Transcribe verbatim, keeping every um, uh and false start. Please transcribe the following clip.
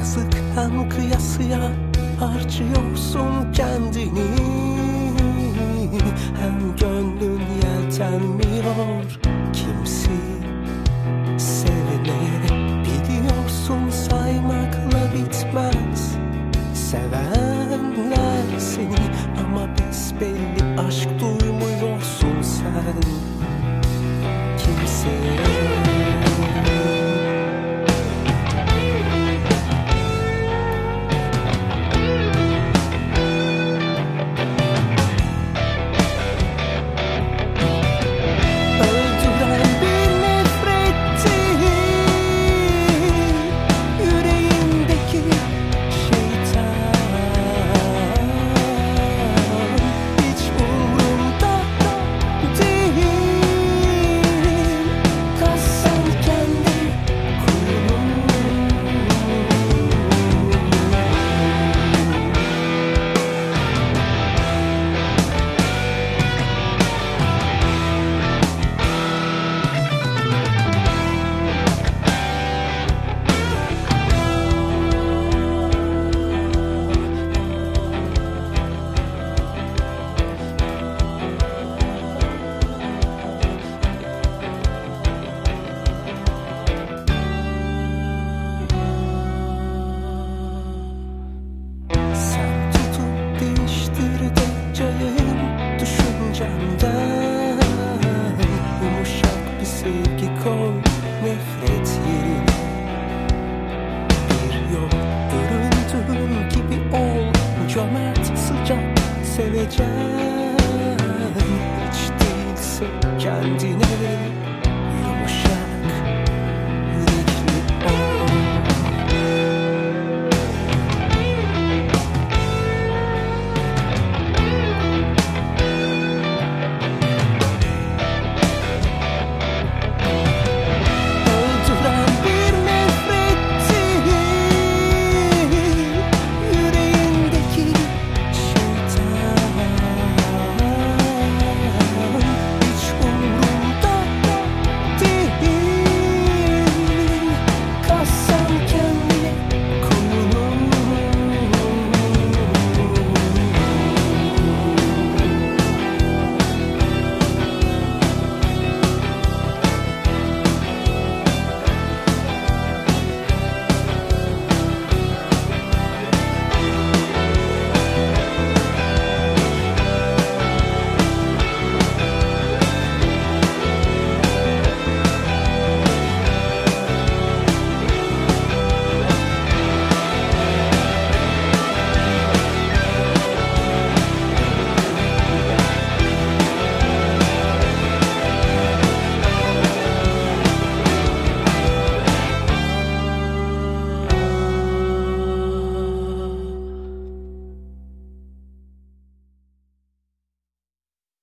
yazık hem kıyasıya harcıyorsun kendini. Hem gönlün yeltenmiyor kimse sevene. Biliyorsun saymakla bitmez sevenler seni, ama besbelli aşk duymuyorsun sen kimseye. Yumuşak bir sevgi koy nefret yerine. Bir yol göründüğün gibi ol, cömert sıcak sevecen. Hiç değilse kendine